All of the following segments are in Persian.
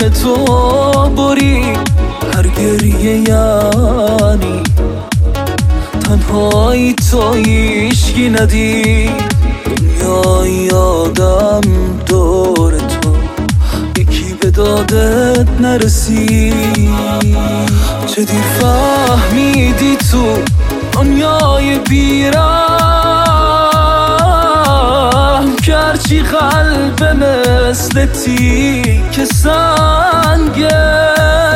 من تو برید. هر گریه یعنی تنهایی تو هیچکی ندید. دنیای آدم دور تو یکی به دادت نرسید. چه دیر فهمیدی تو دنیای بیرم که هرچی قلب مثل تیک سنگه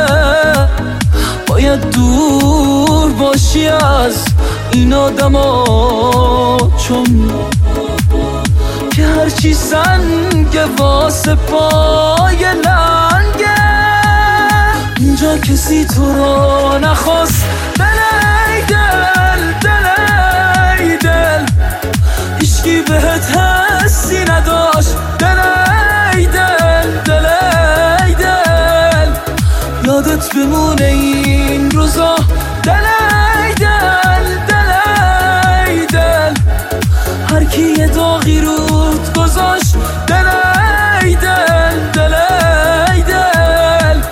باید دور باشی از این آدما، چون که هرچی سنگه واسه پای لنگه. اینجا کسی تو رو نخواست دل ای دل، دل ای دل، هیچکی بهت حسی نداشت دل ای دل، دل ای دل. یادت بمونه این روزا دل ای دل، دل ای دل، هر کی یه داغی رود گذاشت دل ای دل، دل ای دل.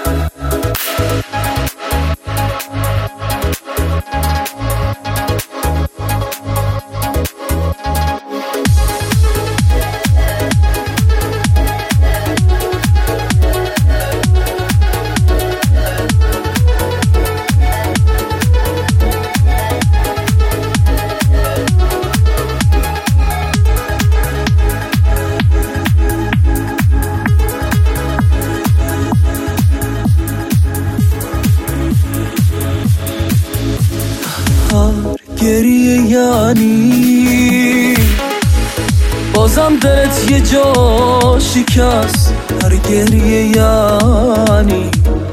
گریه یعنی بازم دلت یه جا شکست. هر گریه یعنی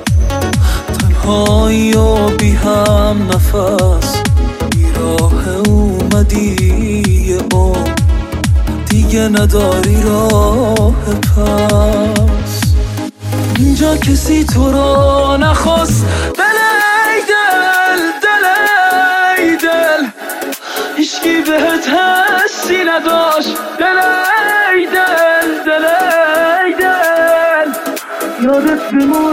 تنهایی و بی هم نفس. بیراه اومدی یه عمر دیگه نداری راه پس. اینجا کسی تو رو نخواست دل ای دل، دل ای دل، هیچکی بهت حسی نداشت دل ای دل، دل ای دل. یادت بمون